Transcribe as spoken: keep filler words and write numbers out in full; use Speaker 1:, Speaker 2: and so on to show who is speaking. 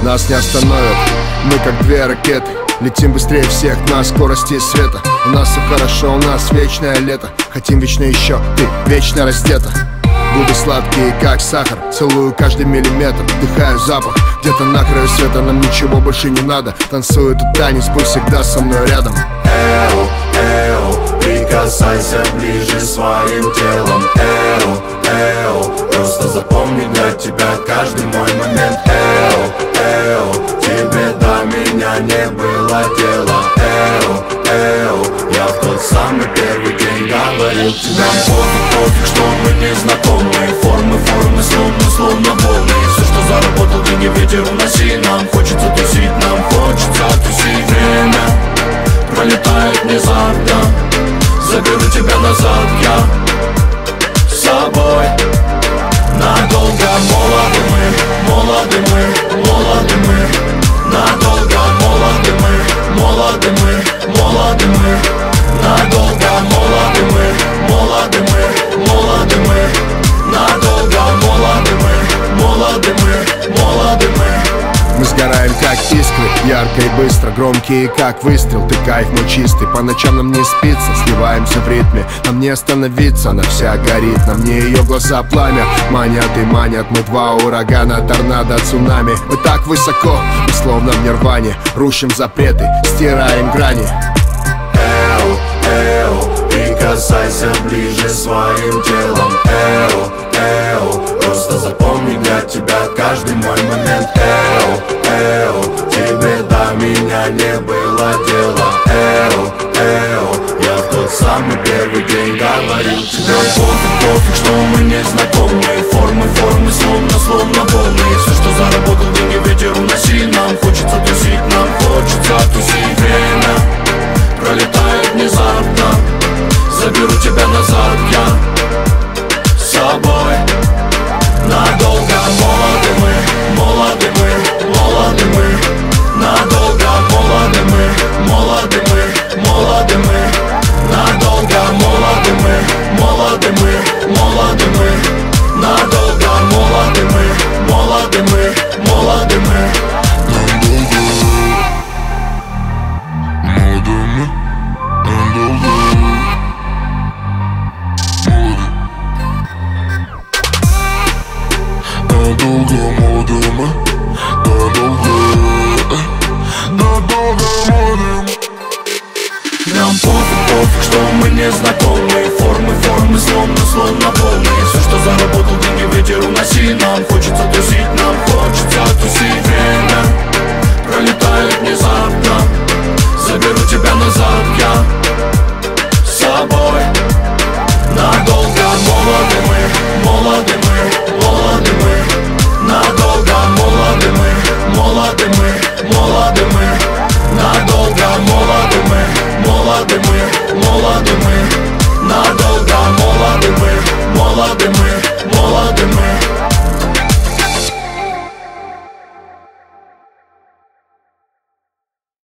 Speaker 1: нас не остановят. Мы как две ракеты, летим быстрее всех на скорости света. У нас все хорошо, у нас вечное лето. Хотим вечно еще, ты вечно раздета. Губы сладкие, как сахар, целую каждый миллиметр, вдыхаю запах. Где-то на краю света, нам ничего больше не надо. Танцую этот танец, будь всегда со мной рядом.
Speaker 2: Эу, эу, прикасайся ближе своим телом. Эу, эу, просто запомни для тебя каждый мой момент. Эу, эу, тебе до меня не было дела. Эу, эу, я в тот самый первый день говорил тебе. Нам пофиг, пофиг, что мы не знакомы. Формы, формы, словно, словно волны. Все, что заработал, деньги ветер уноси. Нам хочется тусить, нам хочется тусить. Время пролетает внезапно, заберу тебя назад я с собой. Надолго молоды мы, молоды мы, молоды мы. Надолго молоды мы, молоды мы, молоды мы. Надолго молоды мы, молоды мы, молоды мы. Надолго молоды мы, молоды мы, молоды мы.
Speaker 1: Мы сгораем как искры, ярко и быстро, громкие как выстрел. Ты кайф мой чистый, по ночам нам не спится. Сливаемся в ритме, нам не остановиться. Она вся горит, на мне ее глаза пламя. Манят и манят, мы два урагана, торнадо, цунами. Мы так высоко, мы словно в нирване. Рушим запреты, стираем грани.
Speaker 2: Эу, эу, прикасайся ближе своим телом. Эу, эу, просто запомни для тебя каждый мой момент. Эу, эу, тебе до меня не было дела. Эу, эу, я в тот самый первый день говорил тебе. Пофиг, пофиг, что мы не знакомы. Формы, формы, словно, словно волны. Все, что заработал, деньги ветер уноси. Нам хочется тусить, нам хочется тусить. Время пролетает внезапно, заберу тебя назад я с собой. Надолго молоды мы, молоды мы, молоды мы. Надолго молоды мы, молоды мы, молоды мы. Надолго молоды мы, молоды мы, молоды мы. Надолго молоды мы, молоды мы, молоды мы.
Speaker 3: Надолго молоды мы, надолго, надолго молоды мы.
Speaker 2: Нам пофиг, пофиг, что мы не знакомы. Формы, формы, словно, словно волны. Все, что заработал, деньги ветер уноси. Нам хочется тусить, нам хочется тусить.